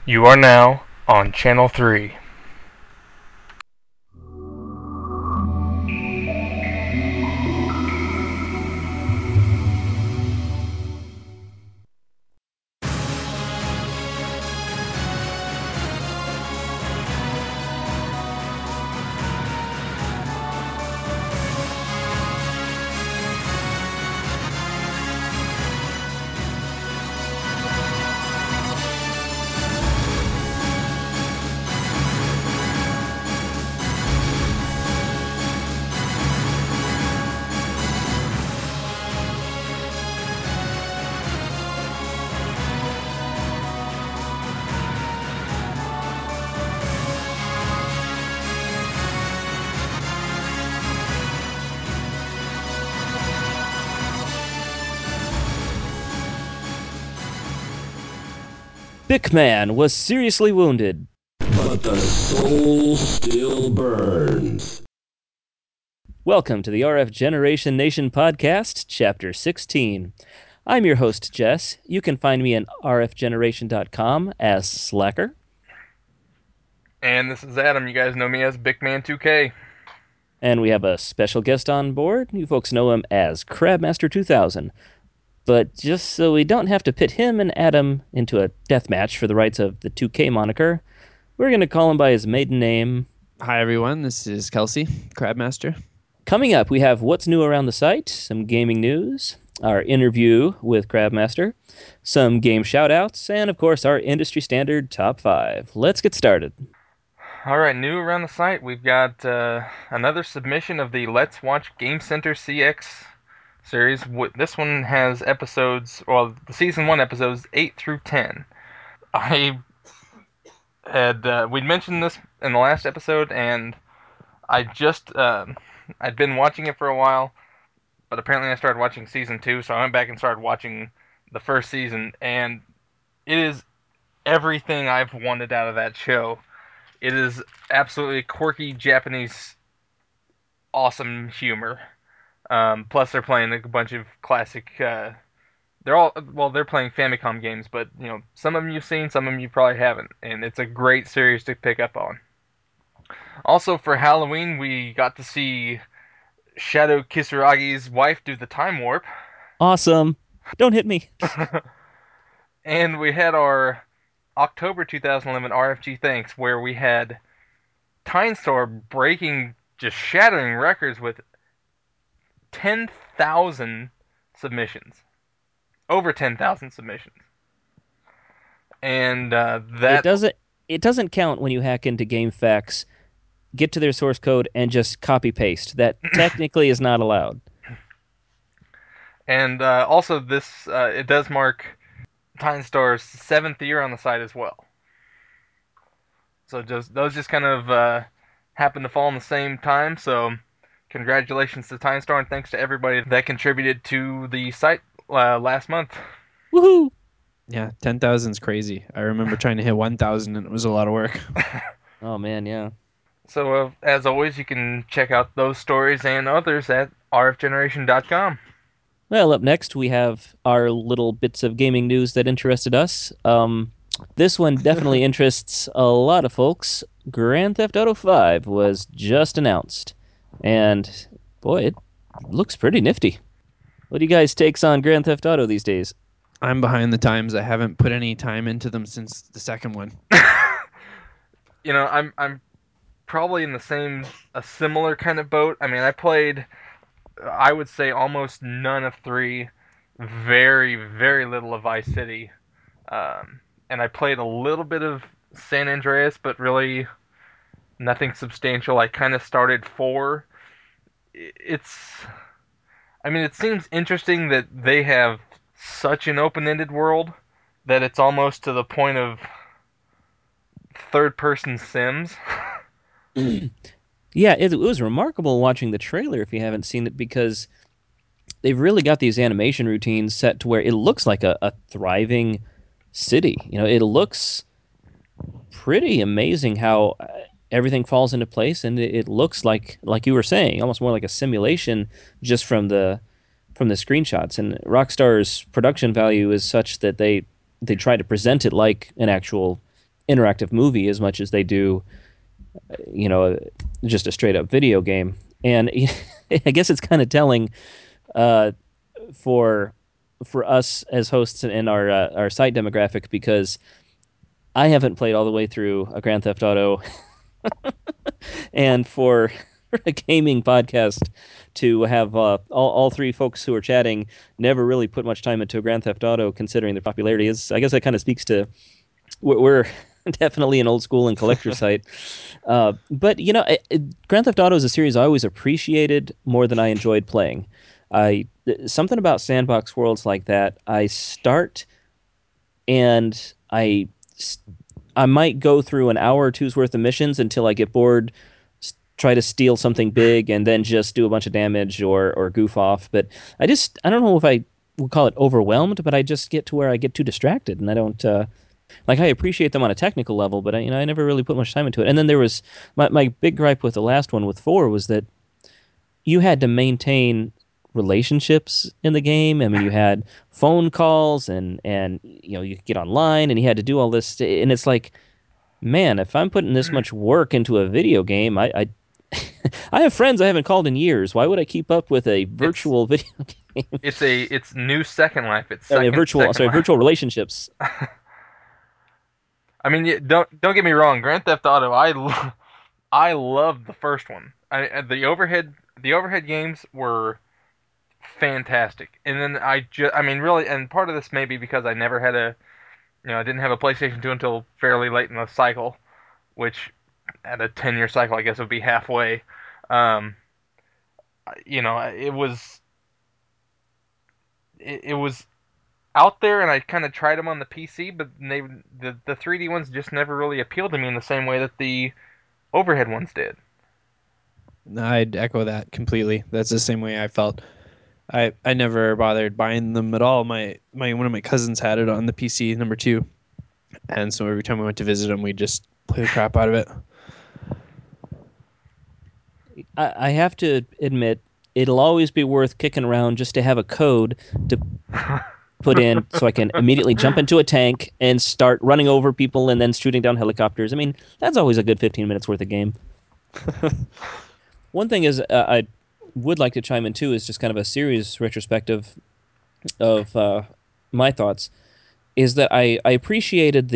You are now on Channel 3. Bickman was seriously wounded. But the soul still burns. Welcome to the RF Generation Nation podcast, Chapter 16. I'm your host, Jess. You can find me at rfgeneration.com as Slacker. And this is Adam. You guys know me as Bickman2K. And we have a special guest on board. You folks know him as Crabmaster 2000. But just so we don't have to pit him and Adam into a death match for the rights of the 2K moniker, we're going to call him by his maiden name. Hi, everyone. This is Kelsey, Crabmaster. Coming up, we have what's new around the site, some gaming news, our interview with Crabmaster, some game shoutouts, and of course our industry standard top 5. Let's get started. Alright, new around the site, we've got another submission of the Let's Watch Game Center CX series. This one has episodes, well, the Season 1 episodes 8 through 10. We'd mentioned this in the last episode, and I'd been watching it for a while, but apparently I started watching Season 2, so I went back and started watching the first season, and it is everything I've wanted out of that show. It is absolutely quirky Japanese awesome humor. Plus they're playing a bunch of classic they're playing Famicom games, but some of them you've seen, some of them you probably haven't, and it's a great series to pick up on. Also for Halloween we got to see Shadow Kisaragi's wife do the time warp. Awesome. Don't hit me. And we had our October 2011 RFG Thanks, where we had Tynestar breaking, just shattering records with 10,000 submissions. Over 10,000 submissions. And It that... doesn't count when you hack into GameFAQs, get to their source code, and just copy paste. That technically is not allowed. And also this, it does mark Tynestar's 7th year on the site as well. So those just kind of happened to fall in the same time, so congratulations to Tynestar, and thanks to everybody that contributed to the site last month. Woohoo! Yeah, 10,000 is crazy. I remember trying to hit 1,000 and it was a lot of work. Oh, man, yeah. So, as always, you can check out those stories and others at rfgeneration.com. Well, up next, we have our little bits of gaming news that interested us. This one definitely interests a lot of folks. Grand Theft Auto 5 was just announced. And, boy, it looks pretty nifty. What do you guys' takes on Grand Theft Auto these days? I'm behind the times. I haven't put any time into them since the second one. I'm probably in a similar kind of boat. I mean, I played, I would say, almost none of 3, very, very little of Vice City. And I played a little bit of San Andreas, but really nothing substantial. I kind of started 4. It's, I mean, it seems interesting that they have such an open-ended world that it's almost to the point of third-person Sims. Yeah, it was remarkable watching the trailer if you haven't seen it because they've really got these animation routines set to where it looks like a thriving city. It looks pretty amazing how everything falls into place, and it looks like you were saying, almost more like a simulation just from the screenshots. And Rockstar's production value is such that they try to present it like an actual interactive movie as much as they do, you know, just a straight up video game. And I guess it's kind of telling uh, for us as hosts in our site demographic because I haven't played all the way through a Grand Theft Auto, and for a gaming podcast to have all three folks who are chatting never really put much time into a Grand Theft Auto, considering their popularity, is I guess that kind of speaks to we're definitely an old school and collector site. But Grand Theft Auto is a series I always appreciated more than I enjoyed playing. I Something about sandbox worlds like that. I start and I might go through an hour or two's worth of missions until I get bored, try to steal something big, and then just do a bunch of damage or goof off. But I don't know if I would call it overwhelmed, but I just get to where I get too distracted, and I don't. Like I appreciate them on a technical level, but I never really put much time into it. And then there was my big gripe with the last one with four was that you had to maintain relationships in the game. I mean, you had phone calls and you could get online and you had to do all this. And it's like, man, if I'm putting this much work into a video game, I have friends I haven't called in years. Why would I keep up with a It's virtual video game? it's new Second Life. It's I mean, second Second Life. virtual relationships. I mean, don't get me wrong. Grand Theft Auto, I loved the first one. The overhead games were fantastic. And then I mean, really, and part of this may be because I never had I didn't have a PlayStation 2 until fairly late in the cycle, which at a 10-year cycle, I guess would be halfway. Um, it was out there, and I kind of tried them on the PC, but the 3D ones just never really appealed to me in the same way that the overhead ones did. I'd echo that completely. That's the same way I felt. I never bothered buying them at all. My one of my cousins had it on the PC number two, and so every time we went to visit him, we just play the crap out of it. I have to admit, it'll always be worth kicking around just to have a code to put in so I can immediately jump into a tank and start running over people and then shooting down helicopters. I mean, that's always a good 15 minutes worth of game. One thing is, I would like to chime in too, is just kind of a serious retrospective of my thoughts. Is that I appreciated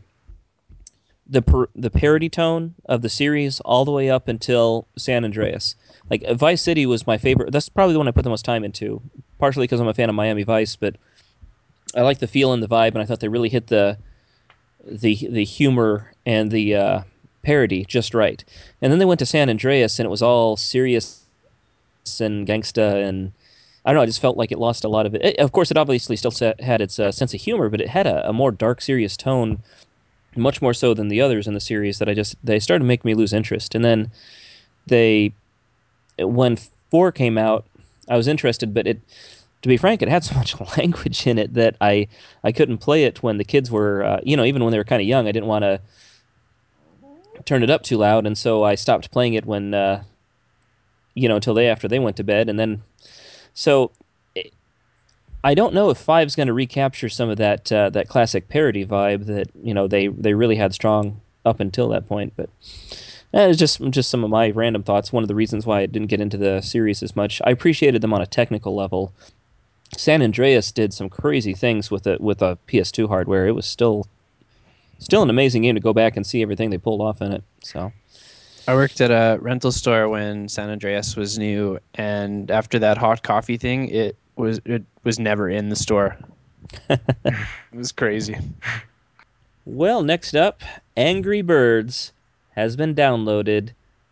the parody tone of the series all the way up until San Andreas. Like Vice City was my favorite. That's probably the one I put the most time into, partially because I'm a fan of Miami Vice, but I like the feel and the vibe, and I thought they really hit the humor and the parody just right. And then they went to San Andreas, and it was all serious and gangsta, and I don't know. I just felt like it lost a lot of it. Of course, it obviously still had its sense of humor, but it had a more dark, serious tone, much more so than the others in the series. That they started to make me lose interest. And then they when four came out, I was interested, but it to be frank, it had so much language in it that I couldn't play it when the kids were, even when they were kind of young. I didn't want to turn it up too loud, and so I stopped playing it when, until after they went to bed, and then so I don't know if five's going to recapture some of that classic parody vibe that they really had strong up until that point, but. It's just some of my random thoughts. One of the reasons why I didn't get into the series as much. I appreciated them on a technical level. San Andreas did some crazy things with a PS2 hardware. It was still an amazing game to go back and see everything they pulled off in it. So I worked at a rental store when San Andreas was new, and after that hot coffee thing, it was never in the store. It was crazy. well, next up, Angry Birds has been downloaded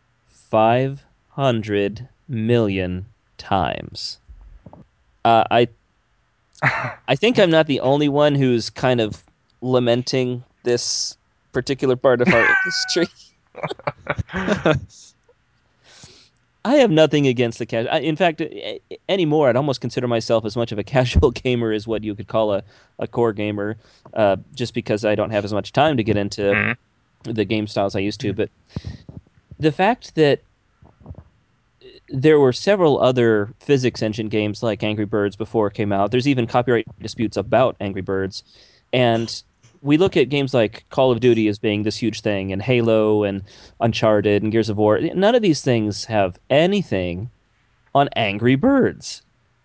500 million times. I I think I'm not the only one who's kind of lamenting this particular part of our industry. I have nothing against the casual. In fact, anymore, I'd almost consider myself as much of a casual gamer as what you could call a core gamer, just because I don't have as much time to get into Mhm. the game styles I used to. But the fact that there were several other physics engine games like Angry Birds before it came out, there's even copyright disputes about Angry Birds, and we look at games like Call of Duty as being this huge thing, and Halo and Uncharted and Gears of War. None of these things have anything on Angry Birds.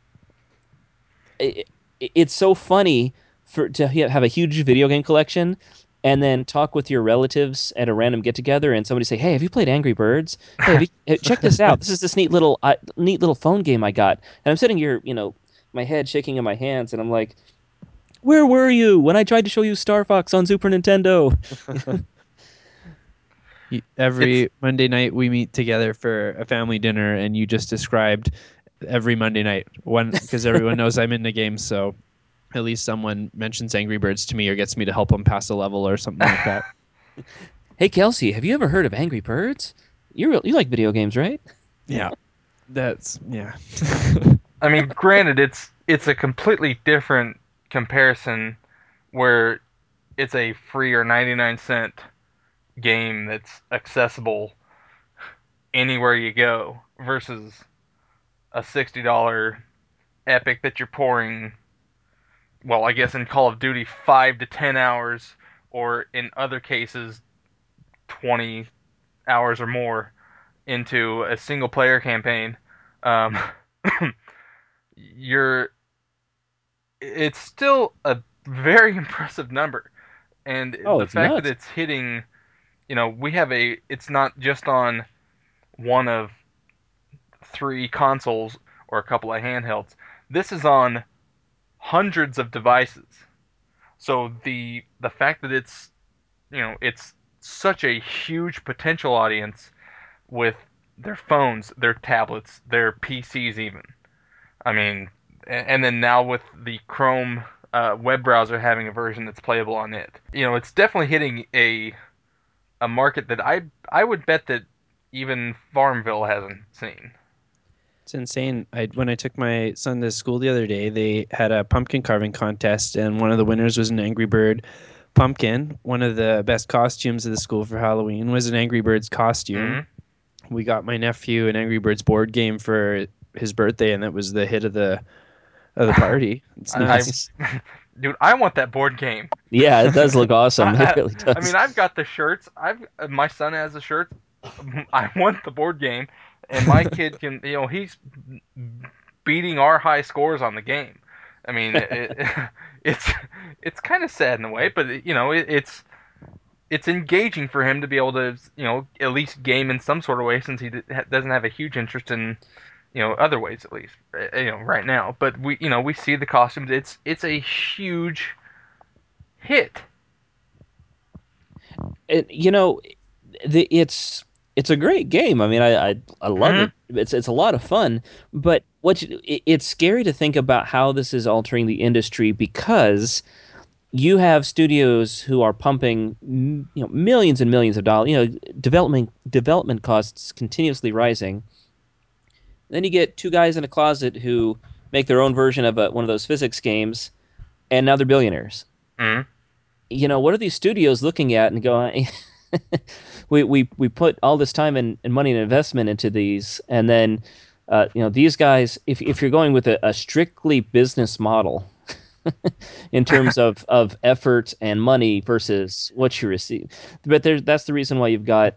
It, it's so funny to have a huge video game collection and then talk with your relatives at a random get together and somebody say, "Hey, have you played Angry Birds? Hey, check this out. This is this neat little phone game I got." And I'm sitting here, my head shaking in my hands, and I'm like, "Where were you when I tried to show you Star Fox on Super Nintendo?" It's Every Monday night we meet together for a family dinner, and you just described every Monday night one because everyone knows I'm into games, so at least someone mentions Angry Birds to me or gets me to help them pass a level or something like that. Hey, Kelsey, have you ever heard of Angry Birds? You like video games, right? Yeah, that's yeah. I mean, granted, it's a completely different comparison where it's a free or 99-cent game that's accessible anywhere you go versus a $60 epic that you're pouring, well, I guess in Call of Duty 5 to 10 hours, or in other cases 20 hours or more into a single player campaign. Um, you're it's still a very impressive number, and Oh, the it's fact that nuts. it's hitting, we have it's not just on one of three consoles or a couple of handhelds. This is on hundreds of devices. So the fact that it's such a huge potential audience with their phones, their tablets, their PCs even. I mean, and then now with the Chrome web browser having a version that's playable on it, it's definitely hitting a market that I would bet that even Farmville hasn't seen. It's insane. When I took my son to school the other day, they had a pumpkin carving contest, and one of the winners was an Angry Bird pumpkin. One of the best costumes of the school for Halloween was an Angry Birds costume. Mm-hmm. We got my nephew an Angry Birds board game for his birthday, and that was the hit of the party. It's I, nice. dude, I want that board game. Yeah, it does look awesome. It I, really I mean, does. I've got the shirts. My son has the shirts. I want the board game, and my kid can. He's beating our high scores on the game. I mean, it's it's kind of sad in a way, but it's engaging for him to be able to at least game in some sort of way since he doesn't have a huge interest in other ways at least right now. But we see the costumes. It's a huge hit. It, you know, it's a great game. I mean, I love Hmm. it. It's a lot of fun, but it's scary to think about how this is altering the industry because you have studios who are pumping millions and millions of dollars. Development costs continuously rising. Then you get two guys in a closet who make their own version of one of those physics games, and now they're billionaires. Hmm. What are these studios looking at and going, we put all this time and money and investment into these, and then these guys, if you're going with a strictly business model in terms of effort and money versus what you receive, but that's the reason why you've got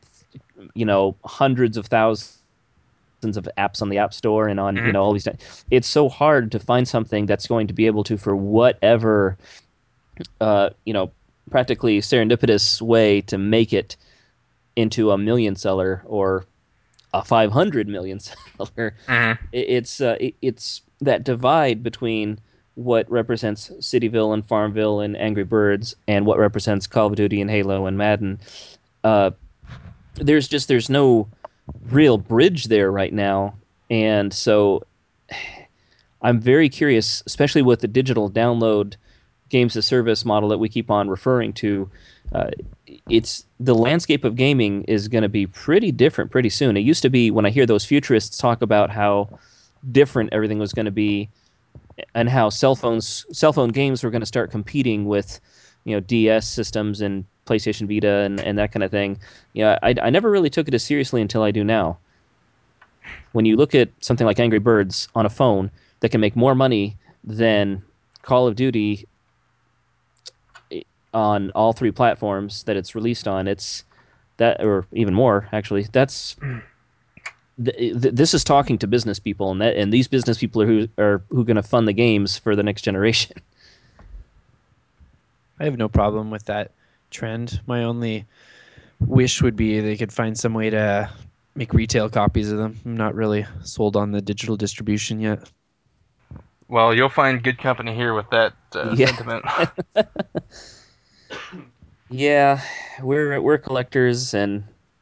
hundreds of thousands of apps on the App Store and on Hmm. all these. It's so hard to find something that's going to be able to, for whatever uh, you know, practically serendipitous way to make it into a million seller or a 500 million seller. Hmm. It's that divide between what represents Cityville and Farmville and Angry Birds and what represents Call of Duty and Halo and Madden. Uh, there's no real bridge there right now, and so I'm very curious, especially with the digital download games as service model that we keep on referring to. Uh, it's the landscape of gaming is going to be pretty different pretty soon. It used to be when I hear those futurists talk about how different everything was going to be and how cell phone games were going to start competing with DS systems and PlayStation Vita and that kind of thing. I never really took it as seriously until I do now. When you look at something like Angry Birds on a phone that can make more money than Call of Duty, on all three platforms that it's released on. It's that, or even more actually. This is talking to business people, and these business people are who going to fund the games for the next generation. I have no problem with that trend. My only wish would be they could find some way to make retail copies of them. I'm not really sold on the digital distribution yet. Well, you'll find good company here with that Yeah, sentiment. yeah, we're collectors, and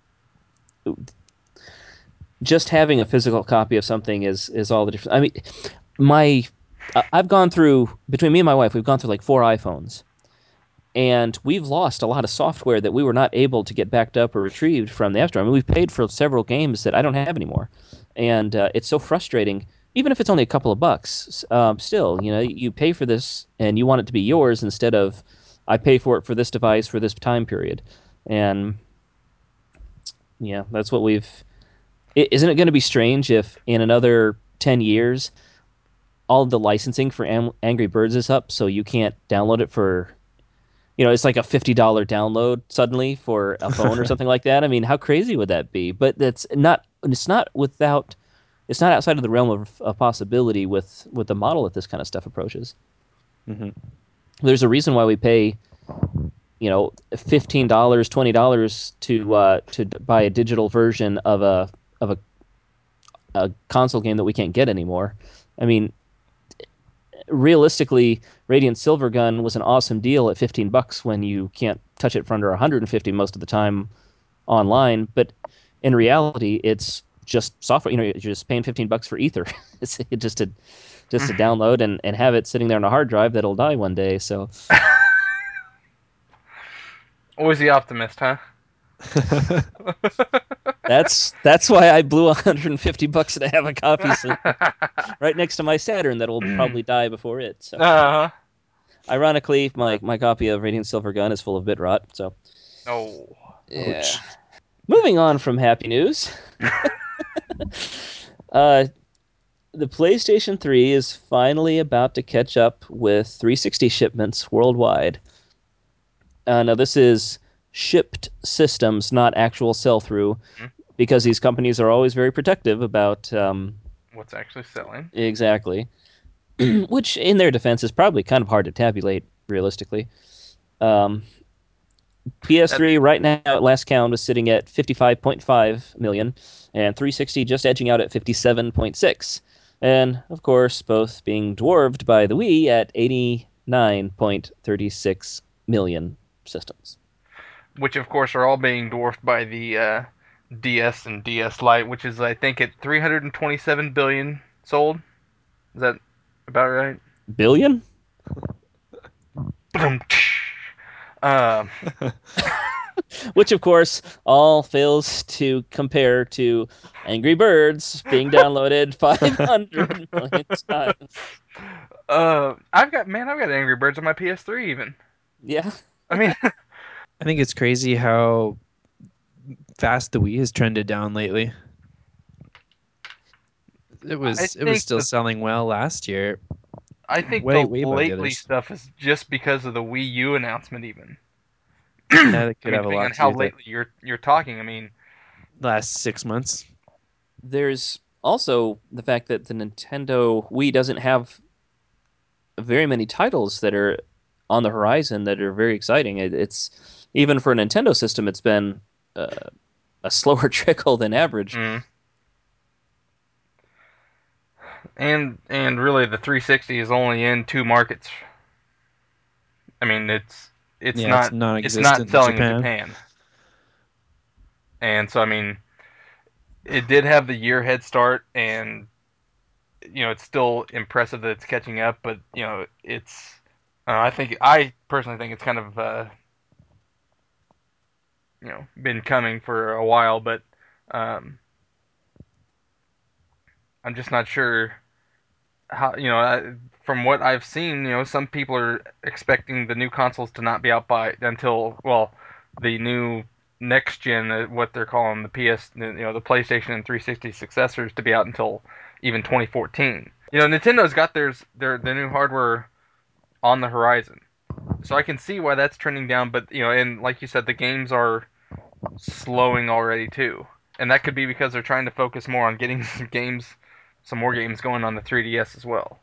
just having a physical copy of something is all the difference. I mean, my I've gone through between me and my wife, we've gone through like four iPhones, and we've lost a lot of software that we were not able to get backed up or retrieved from the App Store. I mean, we've paid for several games that I don't have anymore, and it's so frustrating. Even if it's only a couple of bucks, still, you pay for this and you want it to be yours instead of I pay for it for this device for this time period, and yeah, that's what we've. Isn't it going to be strange if in another 10 years all the licensing for Angry Birds is up, so you can't download it for it's like a $50 download suddenly for a phone or something like that. I mean, how crazy would that be? But it's not outside of the realm of a possibility with the model that this kind of stuff approaches. Hmm. There's a reason why we pay, $15, $20 to buy a digital version of a console game that we can't get anymore. I mean, realistically, Radiant Silvergun was an awesome deal at $15 when you can't touch it for under 150 most of the time online. But in reality, it's just software. You're just paying $15 for Ether. It's just to download and have it sitting there on a hard drive that'll die one day. So Always the optimist, huh? that's why I blew $150 to have a copy right next to my Saturn that'll probably die before it. So uh, ironically, my copy of Radiant Silvergun is full of bit rot. So oh. yeah. Ouch. Moving on from happy news, uh, the PlayStation 3 is finally about to catch up with 360 shipments worldwide. Now, this is shipped systems, not actual sell through, Hmm? because these companies are always very protective about What's actually selling? exactly, which in their defense is probably kind of hard to tabulate realistically. Um, That PS3 right now at last count is sitting at 55.5 million, and 360 just edging out at 57.6. And of course, both being dwarfed by the Wii at 89.36 million systems. which of course are all being dwarfed by the DS and DS Lite, which is I think at 327 billion sold. Is that about right? Billion? um, Which of course all fails to compare to Angry Birds being downloaded 500 million times. I've got Angry Birds on my PS3 even. Yeah. I mean, I think it's crazy how fast the Wii has trended down lately. It I was it was think still the selling well last year, I think way the way above the lately others. stuff is just because of the Wii U announcement even. Yeah, that I could mean, have a depending on lot to do how with it. lately you're talking, I mean, Last 6 months. There's also the fact that the Nintendo Wii doesn't have very many titles that are on the horizon that are very exciting. It's even for a Nintendo system, it's been uh, a slower trickle than average. mm. And really the 360 is only in two markets. I mean, it's Yeah, it's not it's not non-existent in selling in Japan. Japan. And so I mean, it did have the year head start, and it's still impressive that it's catching up, but it's I personally think it's kind of been coming for a while, but um I'm just not sure how from what I've seen, some people are expecting the new consoles to not be out by until, well, the new next gen, what they're calling the PS, the PlayStation and 360 successors, to be out until even 2014. Nintendo's got their new hardware on the horizon. So I can see why that's trending down, but and like you said, the games are slowing already too, and that could be because they're trying to focus more on getting some more games going on the 3DS as well.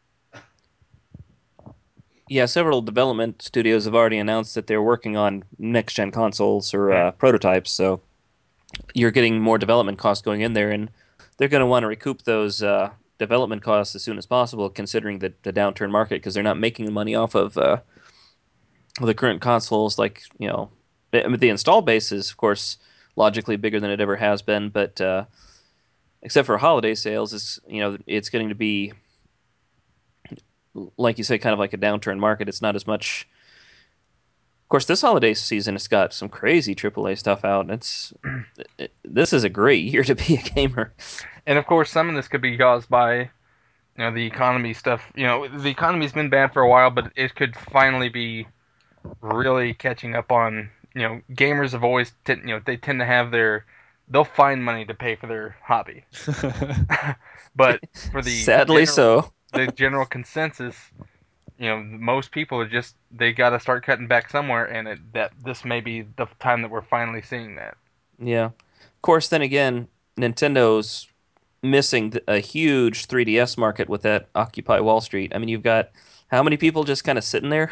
Yeah, several development studios have already announced that they're working on next gen consoles or Hmm. prototypes. So you're getting more development costs going in there, and they're going to want to recoup those development costs as soon as possible, considering the downturn market, because they're not making money off of the current consoles. Like I mean, the install base is of course logically bigger than it ever has been, but except for holiday sales, it's getting to be like you say, kind of like a downturn market. It's not as much. Of course, this holiday season has got some crazy AAA stuff out. This is a great year to be a gamer. And of course, some of this could be caused by the economy stuff. The economy's been bad for a while, but it could finally be really catching up on. Gamers have always they tend to have they'll find money to pay for their hobby. But for Sadly, so. the general consensus, most people are just they got to start cutting back somewhere, and that this may be the time that we're finally seeing that. Yeah. Of course, then again, Nintendo's missing a huge 3DS market with that Occupy Wall Street. I mean, you've got how many people just kind of sitting there?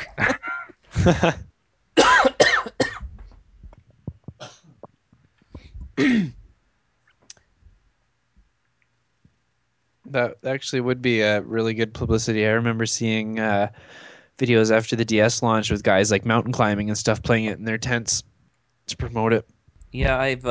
That actually would be a really good publicity. I remember seeing videos after the DS launch with guys like mountain climbing and stuff playing it in their tents to promote it. Yeah, I've.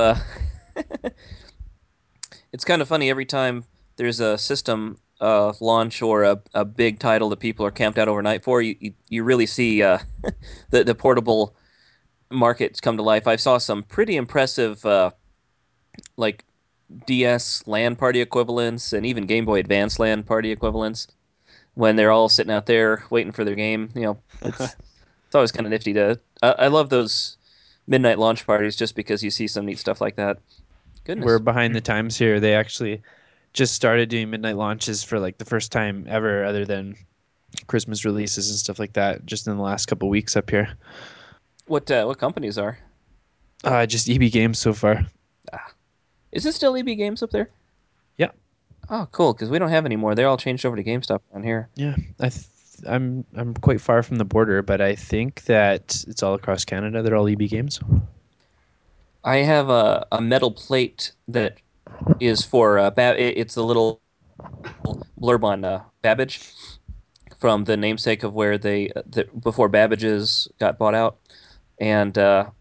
It's kind of funny every time there's a system launch or a big title that people are camped out overnight for. You really see the portable markets come to life. I saw some pretty impressive like DS LAN party equivalents and even Game Boy Advance LAN party equivalents when they're all sitting out there waiting for their game. It's always kind of nifty to. I love those midnight launch parties just because you see some neat stuff like that. We're Goodness. behind the times here. They actually just started doing midnight launches for like the first time ever, other than Christmas releases and stuff like that, just in the last couple weeks up here. What companies are? Just EB Games so far. Ah, is it still EB Games up there? Yeah, Oh, cool. Because we don't have any more. They're all changed over to GameStop around here. yeah. I'm quite far from the border, but I think that it's all across Canada. They're all EB Games. I have a metal plate that is for it's a little blurb on Babbage from the namesake of where before Babbage's got bought out, and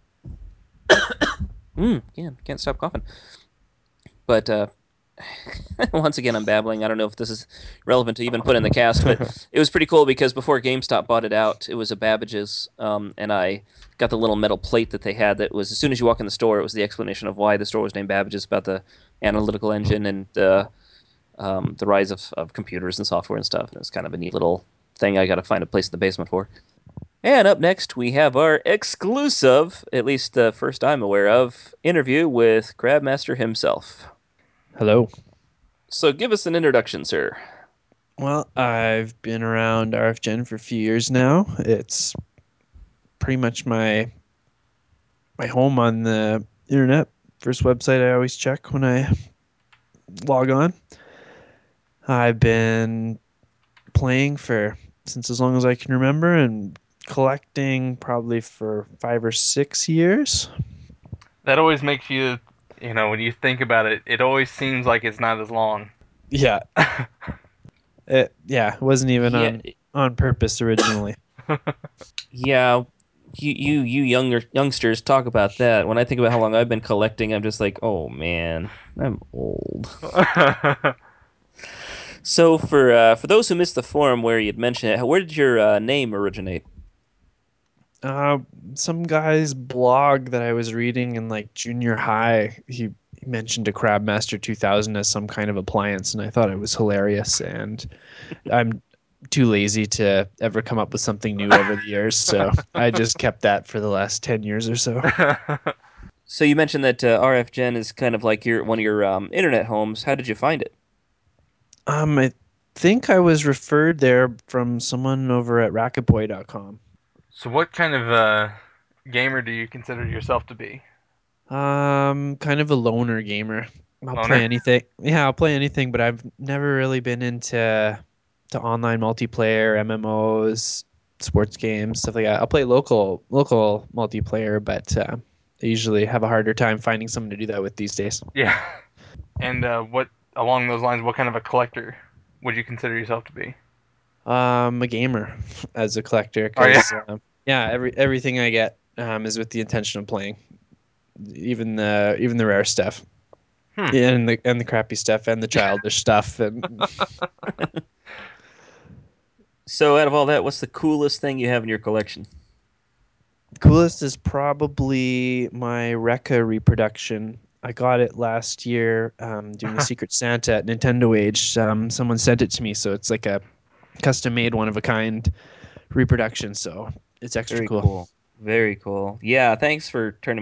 can't stop coughing. But once again, I'm babbling. I don't know if this is relevant to even put in the cast, but it was pretty cool because before GameStop bought it out, it was a Babbage's, and I got the little metal plate that they had. That was as soon as you walk in the store, it was the explanation of why the store was named Babbage's, about the analytical engine and the rise of computers and software and stuff. And it was kind of a neat little thing. I got to find a place in the basement for. And up next, we have our exclusive, at least the first I'm aware of, interview with Crabmaster himself. Hello. So give us an introduction, sir. Well, I've been around RFGen for a few years now. It's pretty much my home on the internet. First website I always check when I log on. I've been playing for since as long as I can remember and collecting probably for 5 or 6 years. That always makes you, when you think about it, it always seems like it's not as long. Yeah, it wasn't even Yeah, on purpose originally. yeah. You youngsters talk about that. When I think about how long I've been collecting, I'm just like, oh man, I'm old. So for those who missed the forum where you'd mentioned it, where did your name originate? Uh, some guy's blog that I was reading in like junior high, he mentioned a Crabmaster 2000 as some kind of appliance, and I thought it was hilarious. And I'm too lazy to ever come up with something new over the years, so I just kept that for the last 10 years or so. So you mentioned that RFGen is kind of like your one of your internet homes. How did you find it? I think I was referred there from someone over at Racketboy.com. So, what kind of gamer do you consider yourself to be? Kind of a loner gamer. I'll play Loner? anything. Yeah, I'll play anything, but I've never really been into online multiplayer, MMOs, sports games, stuff like that. I'll play local multiplayer, but I usually have a harder time finding someone to do that with these days. Yeah. And what along those lines? What kind of a collector would you consider yourself to be? A gamer as a collector Oh yeah. because yeah, everything I get is with the intention of playing, even the rare stuff. Hmm. Yeah, and the crappy stuff and the childish stuff and So, out of all that, what's the coolest thing you have in your collection? coolest is probably my Rekka reproduction. I got it last year doing the Secret Santa at Nintendo Age. Someone sent it to me, so it's like a custom made one of a kind reproduction. So it's extra Very cool. cool. Very cool. Yeah, thanks for turning